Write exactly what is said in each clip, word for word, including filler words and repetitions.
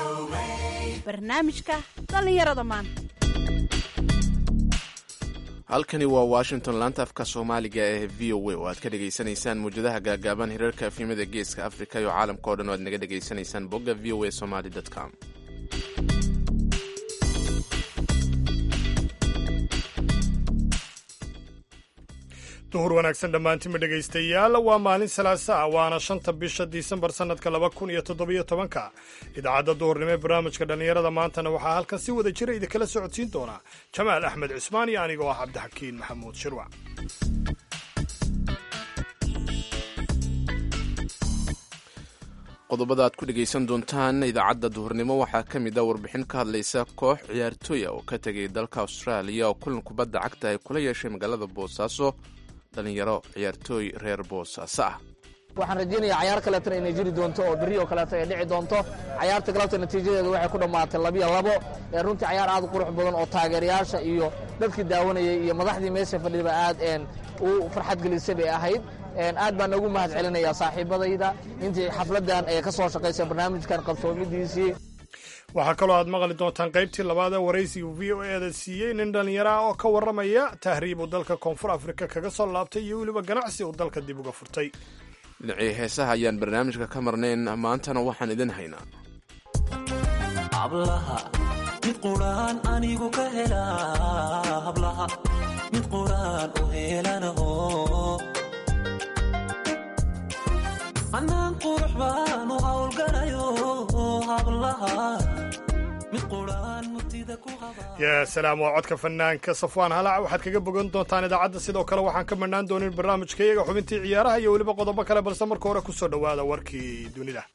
barnaamijka dhallinyarada maanta. halkani waa washington laanta afka soomaaliga ee v o a oo aad ka dhegaysanaysaan mawjadaha gaagaaban hirarka afimada geeska afrika iyo caalamka o dhan oo aad naga dhegaysanaysaan bogga v o a somaly com. duhur wanaagsan dhammaantima dhegaystayaal waa maalin salaasa ah waana shanta bisha disembar sannadka laba kun iyo toddobiyo tobanka idaacadda duhurnimo ee barnaamijka dhallinyarada maantana waxaa halkan si wada jira idinkala socodsiin doonaa jamaal axmed cismaan iyo anigoo ah cabdixakiin maxamuud shirwac. qodobada aad ku dhegaysan doontaan idaacadda duhurnimo waxaa ka mid a warbixin ka hadlaysa koox ciyaartooya oo ka tegay dalka austraaliya oo kulan kubadda cagta ay kula yeeshay magaalada boosaaso dhalinyaro ciyaartooy reer boosaaso ah. waxaan rajaynayaa cayaar kaleetana inay jiri doonto oo berri oo kaleeto ay dhici doonto. cayaarta galabta natiijadeeda waxay ku dhammaatay labiyo labo ee runtii cayaar aad u qurux badan oo taageerayaasha iyo dadkii daawanayay iyo madaxdii meesha fadhidaba aad u farxad gelisay bay ahayd. aad baan ugu mahad celinayaa saaxiibadayda intii xafladdan ee ka soo shaqaysa barnaamijkan qabsoomidiisii. waxaa kaloo aad maqli doontaan qaybtii labaad ee waraysiga v o e da siiyey nin dhallinyaro ah oo ka warramaya tahriib uu dalka koonfur afrika kaga soo laabtay iyo weliba ganacsi uu dalka dib uga furtay. dhinacii heesaha ayaan barnaamijka ka marnayn, maantana waxaan idin haynaa hablaha mid quraan anigu ka helaa hablaha mid quraan u helanaho anaan qurux baan u hawlgalayo hablaha mid quraan mutida ku haba. yaa salaam, waa codka fanaanka safwaan halac. waxaad kaga bogan doontaan idaacadda. sidoo kale waxaan ka marnaan doonin barnaamijka iyaga xubintii ciyaaraha iyo weliba qodobo kale, balse marka hore ku soo dhowaada warkii dunida.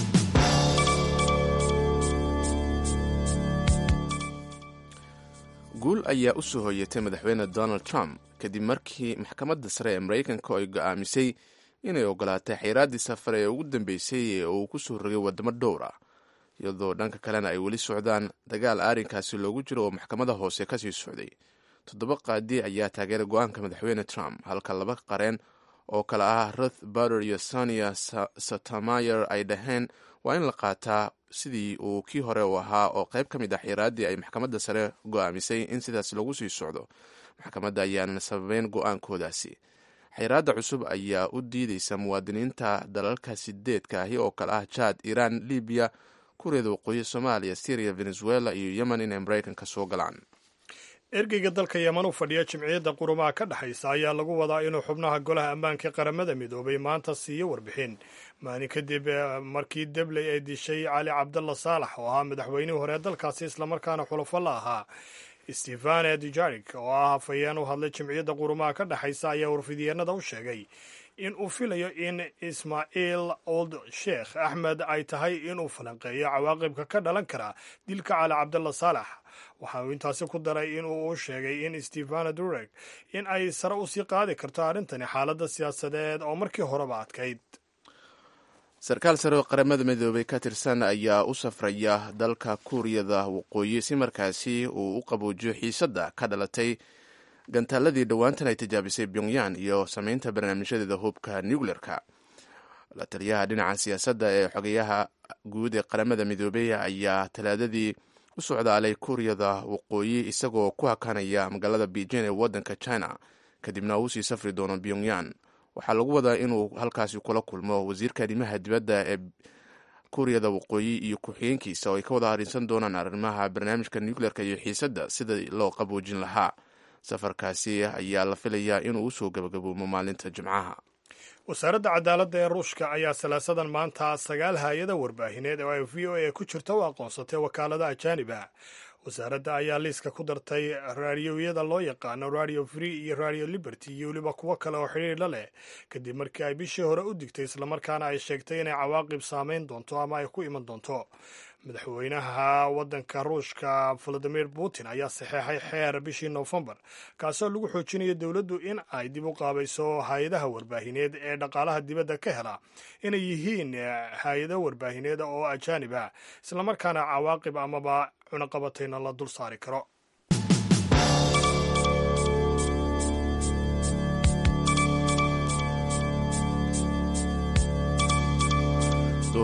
guul ayaa u soo hoyatay madaxweyne donald trump kadib markii maxkamadda sare ee maraykanka ay go'aamisay inay ogolaatay xeyraaddii safar ee ugu dambeysay ee uu ku soo rogay waddamo dhowr ah, iyadoo dhanka kalena ay weli socdaan dagaal arrinkaasi loogu jiro oo maxkamadda hoose ka sii socday. toddoba qaadi ayaa taageeray go'aanka madaxweyne trump, halka laba qareen oo kale ah ruth bader iyo sonia sotomayor ay dhaheen waa in la qaataa sidii uu kii hore u ahaa oo qayb ka mid ah xeyraaddii ay maxkamadda sare go'aamisay in sidaas lagu sii socdo. maxkamadda ayaana sababeyn go'aankoodaasi. xayraadda cusub ayaa u diideysa muwaadiniinta dalalka sideedka ahi oo kale ah jaad, iiraan, libiya, kuuriyada waqooyi, soomaaliya, syriya, venezuela iyo yemen inay maraykanka soo galaan. ergeyga dalka yeman u fadhiya jimciyadda qurumaha ka dhexaysa ayaa lagu wadaa inuu xubnaha golaha ammaanka ee qaramada midoobay maanta siiyo warbixin maalin kadib markii debley ay dishay cali cabdalla saalax oo ahaa madaxweynihii hore dalkaasi islamarkaana xulafo la ahaa. stefane dujarik oo ah hafayeen u hadlay jimciyadda qurumaha ka dhexaysa ayaa warfidyeennada u sheegay in uu filayo in ismaaciil old sheekh axmed ay tahay inuu falanqeeyo cawaaqibka ka dhalan kara dilka cali cabdalla saalax. waxa uu intaasi ku daray in uu u sheegay in stefane durek in ay sare u sii qaadi karto arrintani xaaladda siyaasadeed oo markii horeba adkayd. sarkaal sare oo qaramada midoobay ka tirsan ayaa u safraya dalka kuuriyada waqooyi si markaasi uu u qaboojiyo xiisadda ka dhalatay gantaaladii dhowaantan ay tijaabisay pyongyang iyo samaynta barnaamijyadeeda hubka nuclearka. la taliyaha dhinaca siyaasadda ee xogayaha guud ee qaramada midoobey ayaa talaadadii u socdaalay kuuriyada waqooyi isagoo ku hakanaya magaalada beijing ee waddanka china, kadibna uu sii safri doono pyongyang. waxaa lagu wadaa inuu halkaasi kula kulmo wasiirka arrimaha dibadda ee kuuriyada waqooyi iyo ku-xigeenkiisa oo ay ka wada harinsan doonaan arrimaha barnaamijka nuclearka iyo xiisadda sida loo qaboojin lahaa. safarkaasi ayaa la filayaa inuu usoo gabagaboomo maalinta jimcaha. wasaaradda cadaaladda ee ruushka ayaa salaasadan maanta sagaal hay-ada warbaahineed oo ay v o a ku jirta u aqoonsatay wakaalada ajaaniba. wasaaradda ayaa liiska ku dartay raadiyoyada loo yaqaano radio free iyo radio liberty iyo weliba kuwo kale oo xidhiir la leh kadib markii ay bishii hore u digtay islamarkaana ay sheegtay inay cawaaqib saameyn doonto ama ay ku iman doonto. madaxweynaha waddanka ruushka valadimir putin ayaa saxeexay xeer bishii noofembar kaasoo lagu xoojinayo dowladdu in ay dib u qaabayso hay-adaha warbaahineed ee dhaqaalaha dibadda ka hela inay yihiin hay-ada warbaahineed oo ajaanib ah islamarkaana cawaaqib amaba cunaqabatayna la dul saari karo. door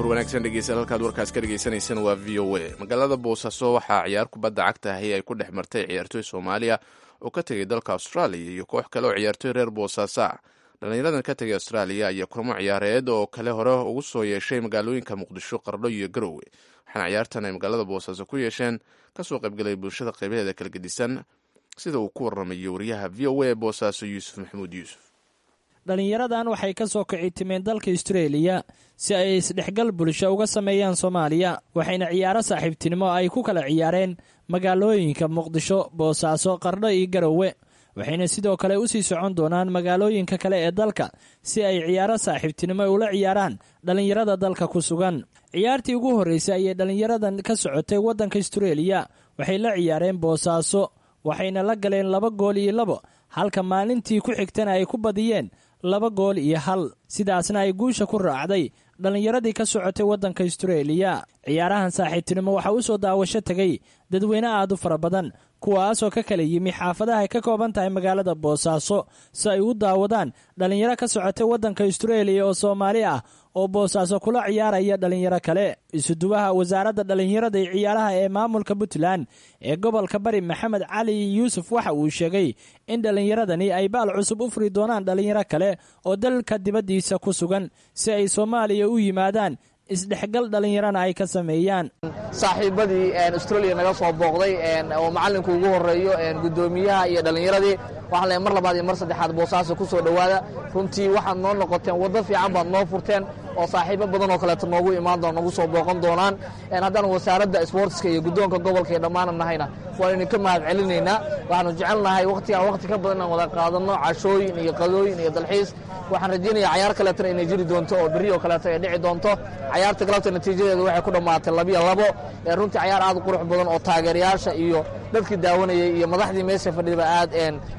wanaagsan dhegeystayaal halkaad warkaas ka dhegeysanaysaan waa v o a. magaalada boosaaso waxaa ciyaar kubadda cagta ahi ay ku dhex martay ciyaartooy soomaaliya oo ka tegay dalka austraaliya iyo koox kale oo ciyaartooy reer boosaaso ah. dhallinyaradan ka tegay austraaliya ayaa kulamo ciyaareed oo kale hore ugu soo yeeshay magaalooyinka muqdisho, qardho iyo garowe, waxaana ciyaartan ay magaalada boosaaso ku yeesheen kasoo qaybgalay bulshada qaybaheeda kala gedisan, sida uu ku warramayo wariyaha v o a boosaaso yuusuf maxamuud yuusuf. dhallinyaradan waxay ka soo kici timeen dalka Australia si ay isdhexgal bulsho uga sameeyaan Soomaaliya, waxayna ciyaaro saaxiibtinimo ay ku kala ciyaareen magaalooyinka Muqdisho, Boosaaso, Qardho iyo Garowe, waxayna sidoo kale u sii socon doonaan magaalooyinka kale ee dalka si ay ciyaaro saaxiibtinimo ula ciyaaraan dhallinyarada dalka ku sugan. ciyaartii ugu horeysay ayay dhallinyaradan ka socotay waddanka Australia waxay la ciyaareen Boosaaso, waxayna la galeen laba gool iyo labo, halka maalintii ku xigtana ay ku badiyeen laba gool iyo hal, sidaasna ay guusha ku raacday dhallinyaradii ka socotay waddanka Australia. ciyaarahan saaxiibtinimo waxaa u soo daawasho tegay dadweyne aad u fara badan, kuwaasoo ka kala yimi xaafadaha ay ka kooban tahay magaalada Boosaaso si ay u daawadaan dhallinyaro ka socotay waddanka Australia oo Soomaali ah oo Boosaaso kula ciyaaraya dhallinyaro kale. isuduwaha wasaaradda dhallinyarada iyo ciyaaraha ee maamulka Puntland ee gobolka Bari Maxamed Cali Yuusuf waxa uu sheegay in dhallinyaradani ay baal cusub u furi doonaan dhallinyaro kale oo dalka dibaddiisa ku sugan si ay Soomaaliya u yimaadaan isdhexgal dhallinyarana ay ka sameeyaan. saaxiibadii Australia naga soo booqday oo macalinku ugu horeeyo gudoomiyaha iyo dhallinyaradii waxaan leeyahay mar labaad iyo mar saddexaad Boosaaso ku soo dhawaada. runtii waxaad noo noqoteen waddo fiican baad noo furteen oo saaxiibo badan oo kaleeto noogu imaan doona nagu soo booqan doonaan. haddaan wasaaradda sportska iyo guddoonka gobolka ee dhammaan nahayna waan idinka mahad celinaynaa. waxaanu jecelnahay waqtigaan waqti ka badan inaan wada qaadanno cashooyin iyo qadooyin iyo dalxiis. waxaan rajaynayaa cayaar kaleetana inay jiri doonto oo berri oo kaleeto ay dhici doonto. cayaarta galabta natiijadeedu waxay ku dhammaatay labiyo labo. runtii cayaar aad u qurux badan oo taageerayaasha iyo dadkii daawanayay iyo madaxdii meesha fadhiba aad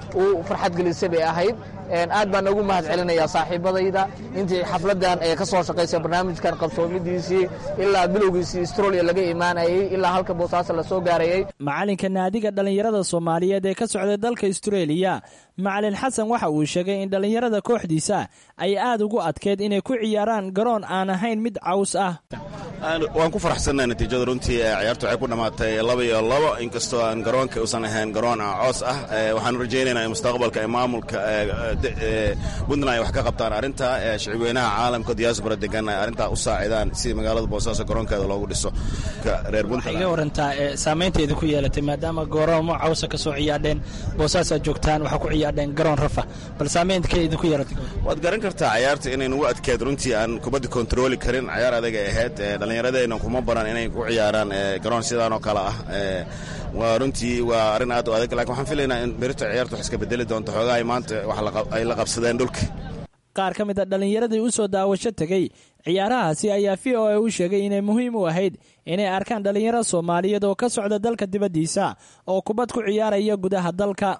u farxad gelisay bay ahayd. aad baan ugu mahad celinayaa saaxiibadayda intii xafladan ee ka soo shaqaysay barnaamijkan qabsoomidiisii ilaa bilowgiisii Australia laga imaanayay ilaa halka Boosaaso la soo gaarayay. macalinka naadiga dhallinyarada Soomaaliyeed ee ka socday dalka Australia Macalin Xasan waxa uu sheegay in dhallinyarada kooxdiisa ay aad ugu adkeed inay ku ciyaaraan garoon aan ahayn mid caws ah. waan ku faraxsanahay natiijada. runtii ciyaartu waxay ku dhamaatay laba iyo labo, inkastoo aan garoonka uusan ahayn garoon caws ah. waxaan rajaynaynaa in mustaqbalka ee maamulka Puntland ay wax ka qabtaan arrinta shacabweynaha caalamka diaspora degan ay arrinta u saacidaan si magaalada Boosaaso garoonkeeda loogu dhiso. reer Puntland waxay warantaa saameynteedu ku yeelatay maadaama garoomo caws ka soo ciyaadeen Boosaaso joogtaan waxa ku ciyaadeen garoon rafa, bal saameynteedu ku yeelatay waad garan kartaa ciyaarta inay nagu adkeed. runtii aan kubadda control karin, ciyaar adag ay ahayd. dhallinyaradeenna kuma baran inay ku ciyaaraan garoon sidaan oo kale ah. waa runtii waa arrin aad u adag, laakiin waxaan filaynaa in berito ciyaartu wax iska bedeli doonto xoogaa ay maanta wax ay la qabsadeen dhulka. qaar ka mid a dhallinyaradii u soo daawasho tegey ciyaarahaasi ayaa v o a u sheegay inay muhiim u ahayd inay arkaan dhallinyaro Soomaaliyeed oo ka socda dalka dibaddiisa oo kubad ku ciyaaraya gudaha dalka.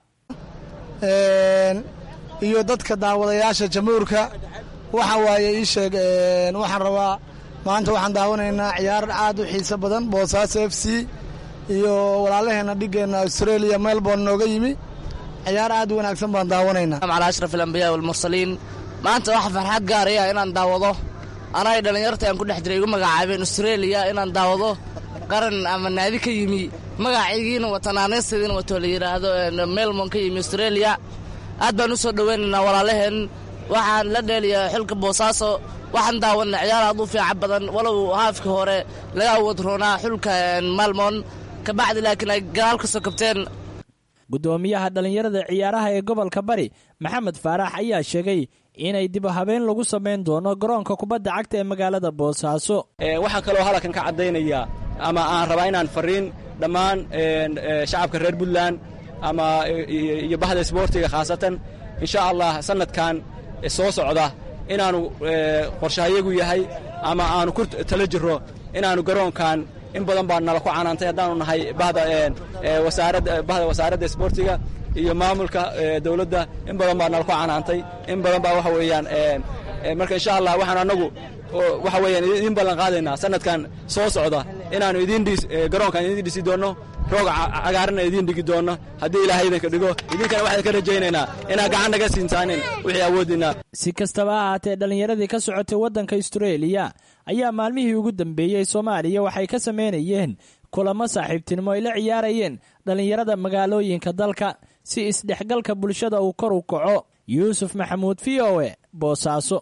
iyo dadka daawadayaasha jamhuurka waxa waaye ii sheeg waxaan rabaa maanta waxaan daawanaynaa ciyaar aad u xiiso badan. Boosaaso F C iyo walaalaheena dhigeenna Australia Melbourne nooga yimi. ciyaar aad u wanaagsan baan daawanaynaa. Macala ashraf al-anbiyaa wal mursaliin. maanta waxa farxad gaar ah inaan daawado anay dhalinyarta aan ku dhex jiray ugu magacaabeen Australia inaan daawado qaran ama naadi ka yimi magacaygiina watanaanaysadina wato la yiraahdo Melbourne ka yimi Australia. aad baan u soo dhaweynaynaa walaalaheen. waxaan la dheeliyaa xilka Boosaaso. waxaan daawanay ciyaar aad u fiican badan walow haafka hore laga wadroonaa xulka Melbourne ka bacdi laakiin ay gadaal ka soo kabteen. gudoomiyaha dhallinyarada ciyaaraha ee gobolka Bari Maxamed Faarax ayaa sheegay inay dib u habeen lagu sameyn doono garoonka kubadda cagta ee magaalada Boosaaso. waxaan kaloo halkan ka cadaynayaa ama aan rabaa inaan fariin dhammaan shacabka reer Puntland ama iyo bahda sportiga khaasatan insha Allah sanadkan soo socda inaanu qorshahayagu yahay ama aanu ku tala jiro inaanu garoonkan in badan baa nala ku canaantay haddaanu nahay bahda wasaaradda bahda wasaaradda sportiga iyo maamulka dawladda in badan baa nala ku canaantay in badan baa waxa weeyaan marka insha Allah waxaan anagu waxa weeyaan idin ballan qaadaynaa sanadkan soo socda inaannu idiin garoonkaan idiin dhisi doonno rooga cagaaranna idiin dhigi doonno haddii ilaahay idinka dhigo idinkana waxaan ka rajaynaynaa inaad gacan naga siintaanin wixii awoodinaa. si kastaba ha ahaatee dhallinyaradii ka socotay waddanka Australia ayaa maalmihii ugu dambeeyey Soomaaliya waxay ka sameynayeen kulamo saaxiibtinimo ay la ciyaarayeen dhallinyarada magaalooyinka dalka si isdhexgalka bulshada uu kor u kaco. Yuusuf Maxamuud V O A Boosaaso.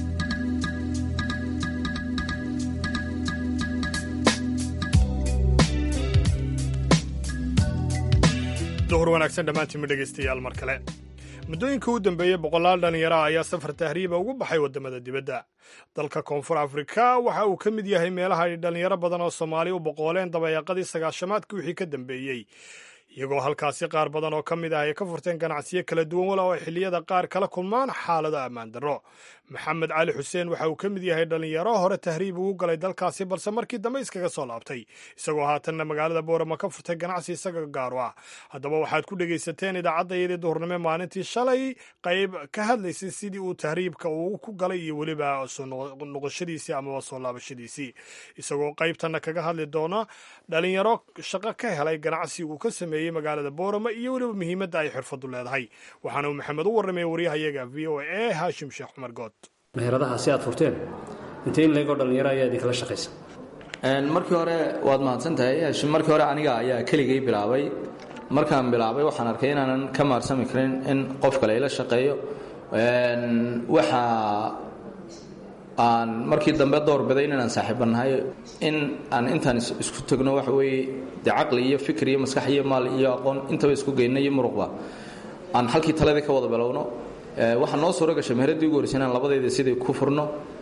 duhur wanaagsan dhammaantiinma dhegaystayaal mar kale. muddooyinka u dambeeyey boqolaal dhallinyara ayaa safar tahriiba ugu baxay waddamada dibadda. dalka koonfur afrika waxa uu ka mid yahay meelaha ay dhallinyaro badan oo soomaali u boqooleen dabayaaqadii sagaashamaadka wixii ka dambeeyey, iyagoo halkaasi qaar badan oo ka mid ah ay ka furteen ganacsiyo kala duwan walow ay xilliyada qaar kala kulmaan xaalado ammaan darro. maxamed cali xuseen waxa uu ka mid yahay dhallinyaro hore tahriib ugu galay dalkaasi balse markii dambe iskaga soo laabtay, isagoo haatanna magaalada boorama ka furtay ganacsi isaga gaaro ah. haddaba waxaad ku dhegaysateen idaacaddayadii duhurnimo maalintii shalay qayb ka hadlaysay sidii uu tahriibka uu ku galay iyo weliba soo noqoshadiisii amaba soo laabashadiisii, isagoo qaybtanna kaga hadli doona dhallinyaro shaqo ka helay ganacsi uu ka sameeyey magaalada boorama iyo weliba muhiimadda ay xirfadu leedahay. waxaana uu maxamed u warramay waryahayaga v o a haashim sheekh cumar good. meheradaha si aad furteen intee in leegoo dhallinyaro ayaa idinkala shaqaysa? markii hore waad mahadsantahay haashim. markii hore aniga ayaa keligay bilaabay. markaan bilaabay waxaan arkay inaanan ka maarsami karin in qof kale ila shaqeeyo. waxa aan markii dambe doorbiday inaan saaxiibanahay in aan intaan isku tagno waxa weeye dee caqli iyo fikir iyo maskax iyo maal iyo aqoon intaba isku geyno iyo muruqba aan halkii taladii ka wada bilowno. waxaa noo suura gashay meheradii ugu horreysay inaan labadeeda sidii ku furno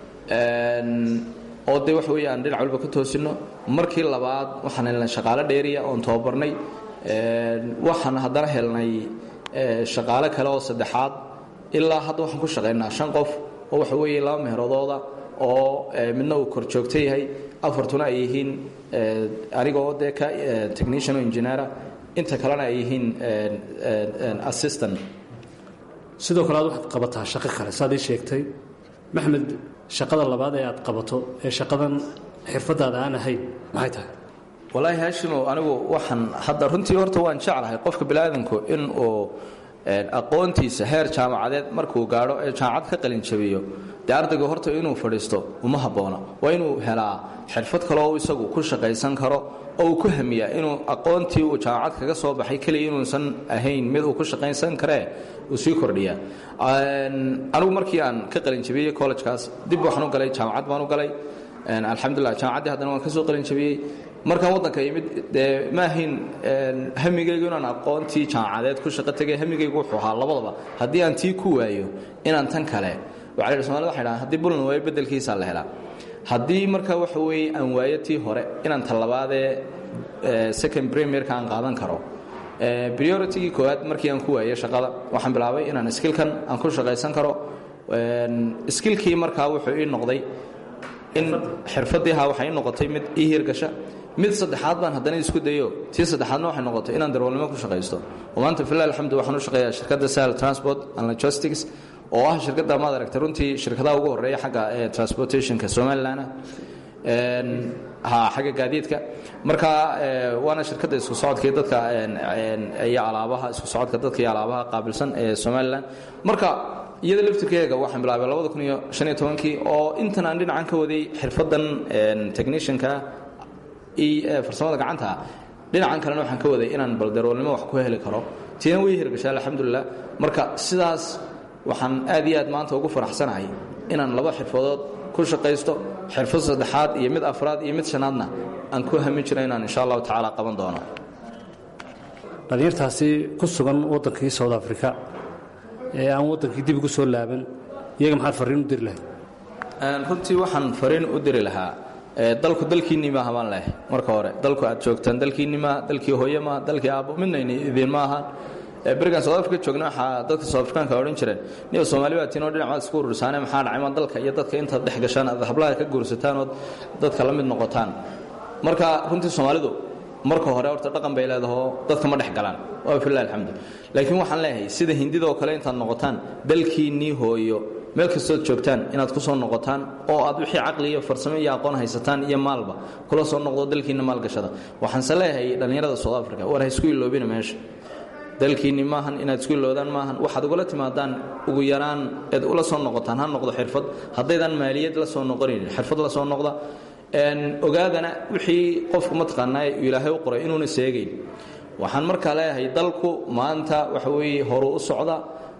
oo dee waxa weeye aan dhinac walba ka toosino. markii labaad waxaan helnay shaqaale dheeriya oon tababarnay. waxaan haddana helnay shaqaale kale oo saddexaad. ilaa hadda waxaan ku shaqaynaa shan qof oo waxa weeye laba meheradooda oo midna uu kor joogto yahay, afartuna ay yihiin anigoo dee ka technician oo engineera, inta kalena ay yihiin assistant. sidoo kale aad waxaad qabataa shaqo kale saad ii sheegtay maxmed. shaqada labaad ee aad qabato ee shaqadan xirfadaada aan ahayn maxay tahay? wallaahi haashimo anigu waxaan hadda runtii horta waan jeclahay qofka biniaadanku in uu aqoontiisa heer jaamacadeed markuu gaadho ee jaamacad ka qalin jabiyo dee ardayga horta inuu fadhiisto uma habboona. waa inuu helaa xirfad kale oo isagu ku shaqaysan karo oo uu ku hamiyaa inuu aqoontii uu jaamacad kaga soo baxay keliya inuusan ahayn mid uu ku shaqaysan karee uu sii kordhiyaa. anigu markii aan ka qalin jabiyey collejkaas dib waxaan u galay jaamacad baan u galay alxamdulilah. jaamacaddii haddana waan ka soo qalin jabiyey. markaan waddanka yimid dee ma ahayn hamigaygu inaan aqoontii jaamacadeed ku shaqo tegay. hamigaygu wuxuu ahaa labadaba haddii aan tii ku waayo inaan tan kale waxay somalida waxay dhahaan haddii bulan waayo beddelkiisaa la helaa. haddii marka waxa weeye aan waayo tii hore inaan talabaadee second premierka aan qaadan karo. prioritigii koowaad markii aan ku waayey shaqada waxaan bilaabay inaan skillkan aan ku shaqaysan karo. skillkii markaa wuxuu ii noqday in xirfadiiha waxay noqotay mid ii hirgasha. mid saddexaad baan haddana isku dayo tii saddexaadna waxay noqotay inaan darwalnimo ku shaqaysto. oo maanta filah alxamdu waxaan u shaqeeyaa shirkadda sahel transport and logistics oo ah shirkadda maad aragtay runtii shirkadaha ugu horreeya xagga transportationka somaliland ha xagga gaadiidka. marka waana shirkadda isku socodka dadka iyo alaabaha isku socodka dadka iyo alaabaha qaabilsan ee somaliland. marka iyada laftirkeega waxaan bilaabay labada kun iyo shan iyo tobankii oo intan aan dhinacan ka waday xirfadan technicianka iyo farsamada gacanta. dhinacan kalena waxaan ka waday inaan baldarwalnimo wax ku heli karo. tiina way hirgashay alxamdulilah. marka sidaas waxaan aad iyo aad maanta ugu faraxsanahay inaan laba xirfadood ku shaqaysto. xirfad saddexaad iyo mid afraad iyo mid shanaadna aan ku hamin jiro inaan insha allahu tacaala qaban doono. dhalinyartaasi ku sugan waddankii south africa ee aan waddankii dib ugu soo laaban iyaga maxaad farriin u diri lahayd? runtii waxaan farriin u diri lahaa dalku dalkiinnii maaha baan lehay. marka hore dalku aad joogtaan dalkiinni maaha, dalkii hooye maaha, dalkii aabbo midnayna idiin ma ahaan. berigan south africa joogna waxaa dadka south africaanka odhan jireen niyo soomaali baa tiinoo dhinac maad isku urursaane maxaa dhacayma dalka iyo dadka intaad dhex gashaan aad hablaha ka guursataan ood dadka la mid noqotaan. marka runtii soomaalidu marka hore horta dhaqan bay leedahoo dadka ma dhex galaan waa filah alxamdu. laakiin waxaan leeyahay sida hindida oo kale intaad noqotaan dalkiinnii hooyo meel kastood joogtaan inaad ku soo noqotaan oo aad wixii caqli iyo farsamo iyo aqoon haysataan iyo maalba kula soo noqdo dalkiina maalgashada waxaanse leeyahay dhallinyarada South Africa war ha isku iloobina meesha dalkiinni maahan inaad isku iloodaan maahan waxaad ugula timaadaan ugu yaraan eed ula soo noqotaan ha noqdo xirfad haddaydan maaliyad la soo noqonin xirfad la soo noqda ogaadana wixii qofku mataqaanaa ilaahay u qoray inuuna seegayn waxaan markaa leeyahay dalku maanta waxa weeye horu u socda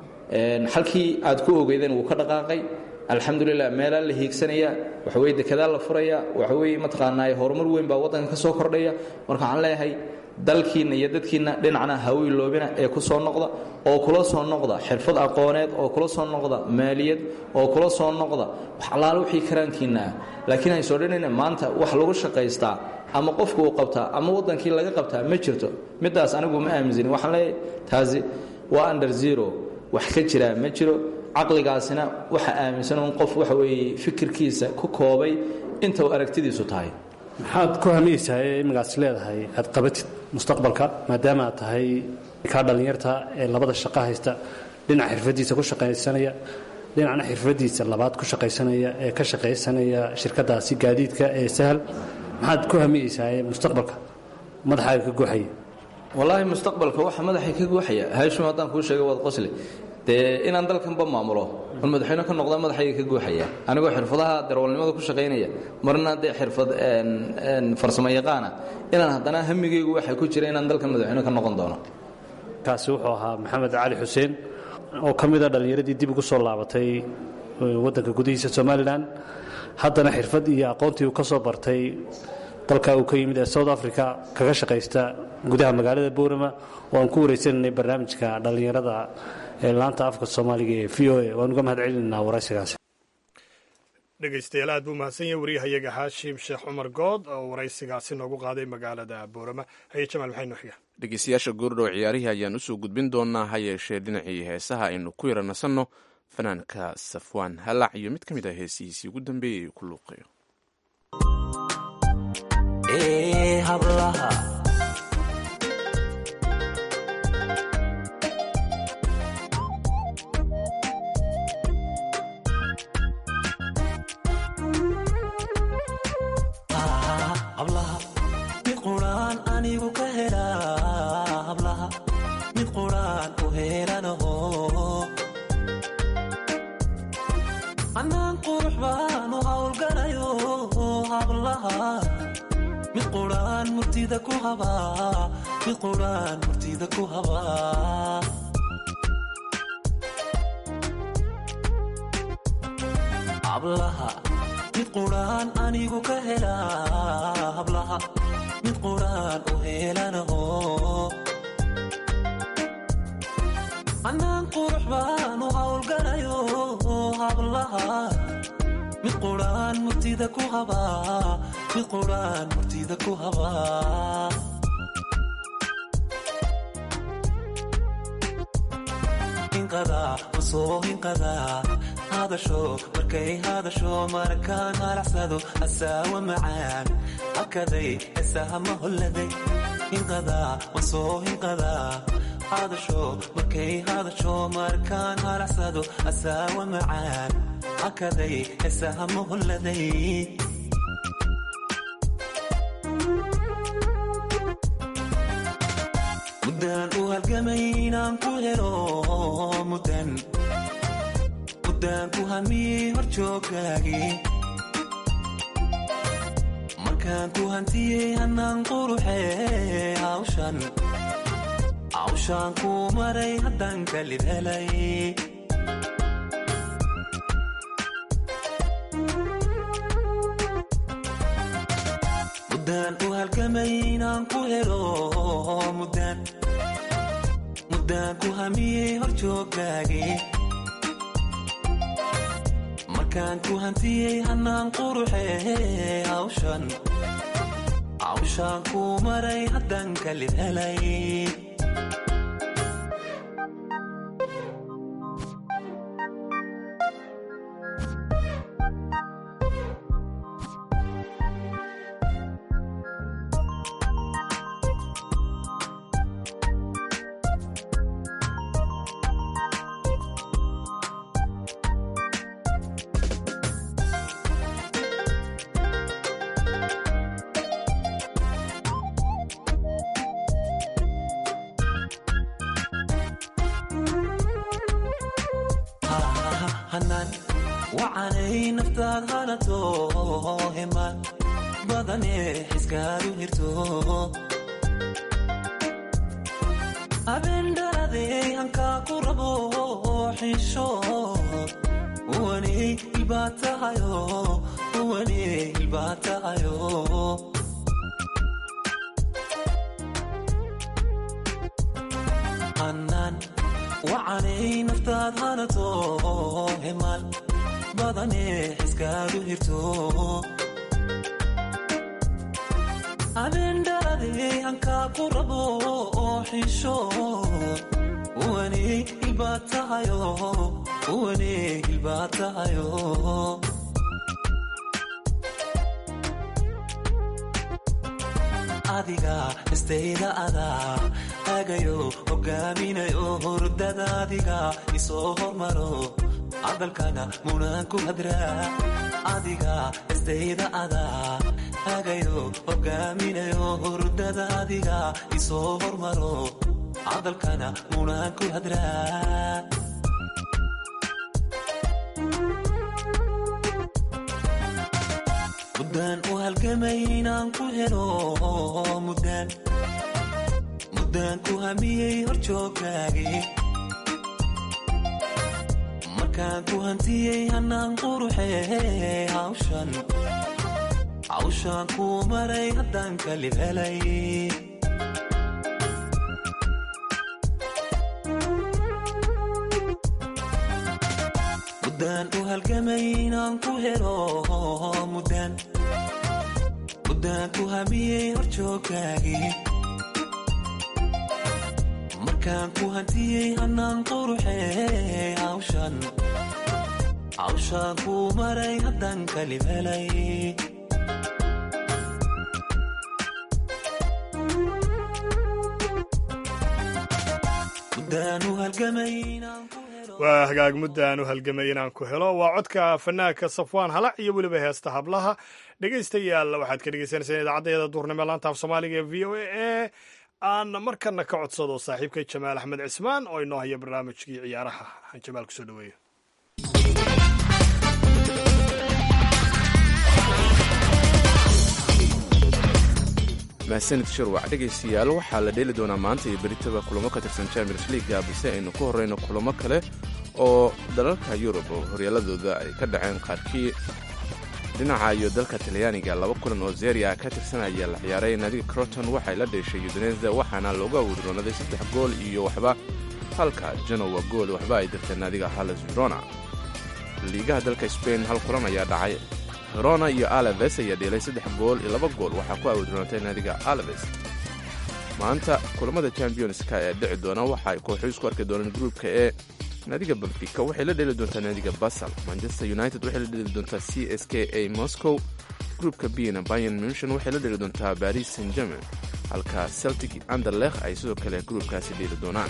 halkii aad ku ogeydeen wuu ka dhaqaaqay alxamdulilah meelaa la hiigsanaya waxa weeye dekedaa la furaya waxa weeye mataqaanaa horumar weyn baa waddanka ka soo kordhaya marka waxaan leeyahay dalkiina iyo dadkiina dhinacna ha u iloobina ee ku soo noqda oo kula soo noqda xirfad aqooneed oo kula soo noqda maaliyad oo kula soo noqda wax alaal wixii karaankiina ah laakiin ay soo dhinayna maanta wax lagu shaqaystaa ama qofku uu qabtaa ama waddankii laga qabtaa ma jirto midaas anigu ma aaminsan waxaan leeyahay taasi waa under zero wax ka jira ma jiro caqligaasina waxa aaminsan un qof waxa weeye fikirkiisa ku koobay inta uu aragtidiisu tahay maxaad ku hamiyeysaa ee imagaas leedahay aad qabatid mustaqbalka maadaama aad tahay ka dhalinyarta ee labada shaqo haysta dhinaca xirfadiisa ku shaqaysanaya dhinacna xirfadiisa labaad ku shaqaysanaya ee ka shaqaysanaya shirkadaasi gaadiidka ee sahal maxaad ku hamiyeysaa ee mustaqbalka madaxaaga ka guuxaya wallaahi mustaqbalka waxa madaxay ka guuxaya haashim haddaan kuu sheegay waad qosli dee inaan dalkanba maamulo on madaxweyne ka noqda madaxayga ka guuxaya anigoo xirfadaha darwalnimada ku shaqaynaya marna dee xirfad farsamo yaqaana inaan haddana hamigaygu waxay ku jira inaan dalkan madaxweyne ka noqon doono kaasi wuxuu ahaa maxamed cali xuseen oo ka mid a dhallinyaradii dib ugu soo laabatay waddanka gudihiisa somalilan haddana xirfad iyo aqoontii uu ka soo bartay dalka uu ka yimid ee South Africa kaga shaqaysta gudaha magaalada Boorama oo aan ku wareysanay barnaamijka dhalinyarada ee laanta afka Soomaaliga ee V O A waan uga mahadcelinaynaa waraysigaas dhegaystayaal aad buu mahadsan yahay wariyahayaga Haashim Sheekh Cumar Good oo waraysigaasi noogu qaaday magaalada Boorama hay Jamal maxay noo xiga dhegaystayaasha goordhow ciyaarihi ayaan usoo gudbin doonaa ha yeeshee dhinacii heesaha aynu ku yaranasanno fanaanka Safwaan Halac iyo mid ka mid ah heesihiisii ugu dambeeyay ku luuqayo ee hablaha hablaha mid quraan anigu ka helaa hablaha mid quraan u helanaho anaan qurux baan u hawlgalayo hablaha mid quraan murtida ku habaa mid quraan murtida ku habaa hablaha mid quraan anigu ka helaa hablaha mid quraan u helanaho anaan qurux baan u hawlgalayo hablaha mid quraan murtida ku habaa mid quraan murtida ku habaa inqadaa usoo inqadaa hadasho markay hadasho markaan halacsado asaawa macaan hakaday heesahama holladay inqadaa usoo inqadaa hadasho markay hadasho markaan halacsado asaawa macaan hakaday heesahama holladay muddaan u halgamay inaan ku helo muddan muddaan ku hamiyey hor jooggaagii markaan ku hantiyey hannaan quruxee hawshan hawshaan ku maray haddaan kalid helay muddaan u halgamay inaan ku helo muddaan muddaan ku hamiyey hor jooggaagii markaan ku hantiyey hannaan quruxee hawshan hawshaan ku maray haddaan kalid helay hanaan wacanay naftaad hanato himaan badane xiskaadu hirto habendhaladey hankaa ku rabo xisho uwaney ilbaatahayo uwaney ilbaatahayo hanaan wacanay naftaad hanato himaan badane xiskaadu hirto habendhaladey hankaa ku rabo xisho uwaney ilbaatahayo uwaney ilbaatahayo adiga istayda adaa agayo hogaaminayo hurdada adiga isoo hormaro cadalkana munaan ku hadraa adiga istayda adaa agayo hogaaminayo hurdada adiga isoo hormaro cadalkana munaan ku hadraa muddaan u halgamay inaan ku helo muddaan muddaan ku hamiyey horjooggaagii markaan ku hantiyey hanaan quruxee hawshan hawshaan kuu maray haddaan kalib helay muddaan u halgamay inaan ku helo muddaan muddaan ku hamiyey horjooggaagii markaan ku hantiyey hanaan quruxee hawshan hawshaan kuu maray haddaan kalib helay waa hagaag muddaan u halgamay inaan ku helo waa codka fanaanka safwaan halac iyo weliba heesta hablaha dhegaystayaal waxaad ka dhegeysaneysaan idaacaddeeda duurnimo laanta af soomaaliga ee v o a ee aan markana ka codsado saaxiibkay jamaal axmed cismaan oo inoo haya barnaamijkii ciyaaraha aan jamaal kusoo dhaweeyo mahsanid shirwac dhegaystayaal waxaa la dheeli doonaa maanta iyo beritaba kulamo ka tirsan champions leaguega balse aynu ku horreyno kulamo kale oo dalalka yurub oo horyaaladooda ay ka dhaceen qaarkii dhinaca iyo dalka talyaaniga laba kulan oo zeria ka tirsanaya la ciyaaray naadiga croton waxay la dheeshay udinesa waxaana looga awiroonaday saddex gool iyo waxba halka genowa gool waxba ay dirtay naadiga halles verona liigaha dalka spain hal kulan ayaa dhacay verona iyo alaves ayaa dheelay saddex gool iyo laba gool waxaa ku awiroontay naadiga alaves maanta kulamada championska ee dhici doona waxa ay kooxu isku arki doonaan gruupka ee naadiga benfica waxay la dheeli doontaa naadiga basel manchester united waxay la dheeli doontaa c s k a moscow gruupka bna bayern munchen waxay la dheeli doontaa paris saint germain halka celtic anderlech ay sidoo kale gruupkaasi dheeli doonaan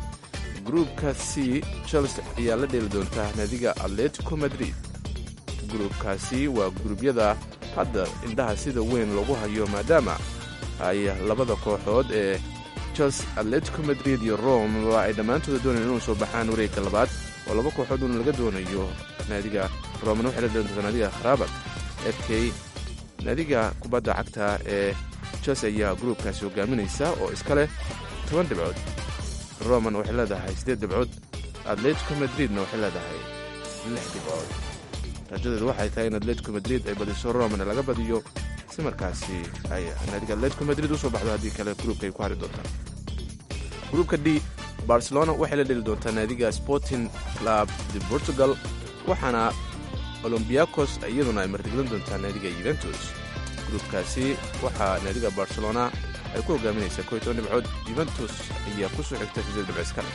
gruupka c chelsea ayaa la dheeli doontaa naadiga atletico madrid gruupkaasi waa gruubyada hadda indhaha sida weyn lagu hayo maadaama ay labada kooxood ee chelsea atletico madrid iyo rome waa ay dhammaantooda doonayaan inuu soo baxaan wareegga labaad oo laba kooxood uun laga doonayo naadiga romena waxay la dheeli doontaa naadiga kharaabad f k naadiga kubadda cagta ee chelsea ayaa gruupkaasi hogaaminaysa oo iska leh toban dhibcood roman waxay leedahay siddeed dhibcood atletico madridna waxay leedahay lix dhibcood raajadeedu waxay tahay in atletico madrid ay badiso romana laga badiyo si markaasi ay naadiga atletico madrid u soo baxdo haddii kale gruupka ay ku hari doontaan gruupka d barcelona waxay la dheli doontaa naadiga sporting club de portugal waxaana olombiakos iyaduna ay martigelin doontaa naadiga yuventus gruupkaasi waxaa naadiga barcelona ay ku hogaaminaysaa kow iyo toban dhibcood yuventus ayaa ku soo xigta sideed dhibco iskale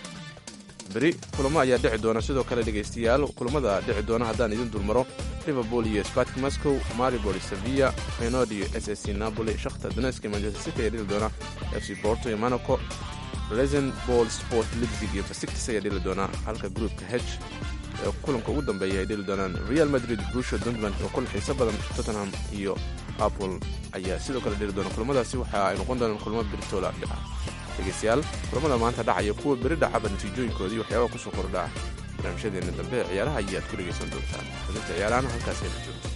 beri kulamo ayaa dhici doona sidoo kale dhegaystayaal kulamada dhici doona haddaan idin dulmaro liverpool iyo spartak moscow maribor sevilla fenord iyo s s c napoli shakhtar donetsk iyo manchester city ayaa dhili doona f c porto iyo monaco resen ball sport leipzig iyo basiktis ayaa dhili doona halka gruupka h ee kulanka ugu dambeeya ay dhili doonaan real madrid brusha dortmund oo kul xiiso badan tottenham iyo apple ayaa sidoo kale dhili doona kulamadaasi waxa ay noqon doonaan kulamo beritola dhaca dhegaystayaal kulamada maanta dhacaya kuwa beri dhacaba natiijooyinkoodii waxyaabaha kusoo kordhaa barnaamijyadeena dambe ciyaaraha ayaad ku dhegaysan doontaan xubinta ciyaarahana halkaas ayna joogto.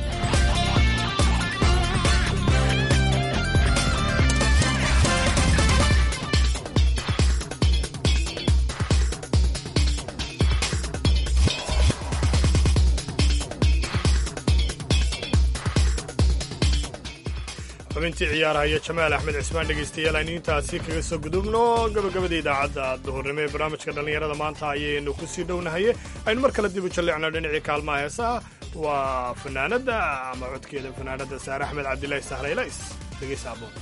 xubintii ciyaaraha iyo jamaal axmed cismaan dhegaystayaal aynu intaasi kaga soo gudubno gabagabada idaacadda duhurnimo ee barnaamijka dhallinyarada maanta ayaynu ku sii dhownahaye aynu mar kale dib u jalleecno dhinacii kaalmaha heesaha waa fanaanadda ama codkeeda fanaanadda saare axmed cabdilaahi sahleylays dhegaysa aboon.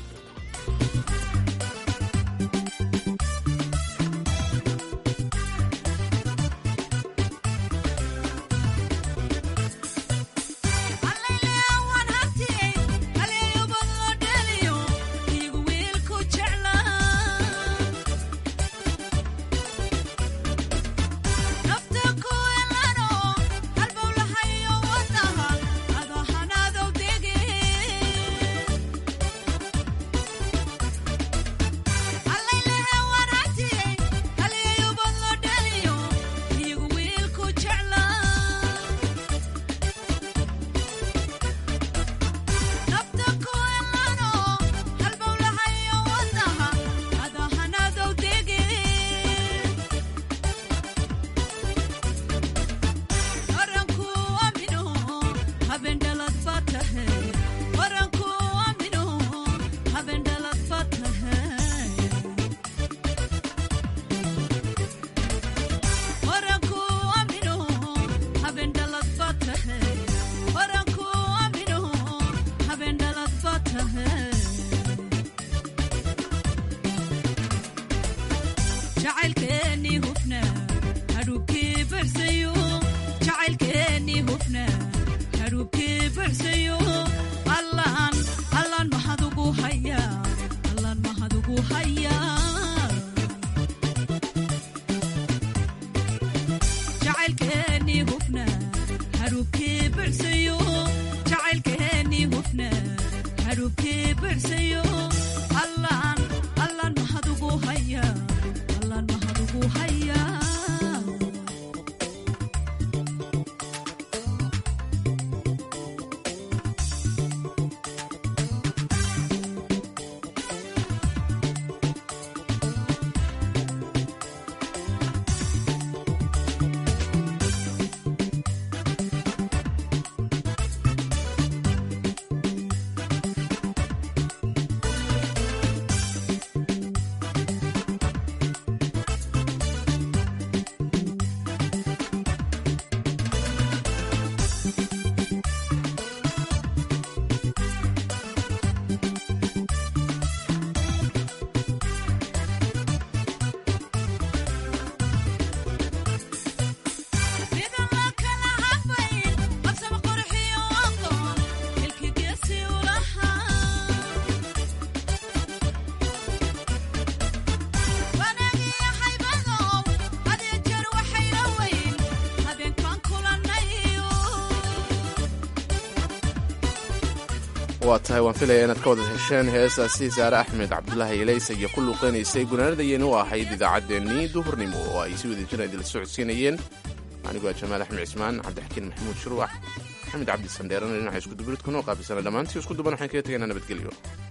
waa tahay waan filaya inaad ka wada hesheen heesaasi saare axmed cabdulaahi ilaysa iyo ku luuqeynaysay gunaanadayeen u ahayd idaacaddeenii duhurnimo oo ay si wada jira idila socodsiinayeen anigoo jamaal axmed cismaan cabdixakiin maxamuud shuruuc axmed cabdi sandheerana dhinaca iskuduburidkunoo qaabisana dhammaantii isku duban waxaan kaga tegaynaa nabadgelyo.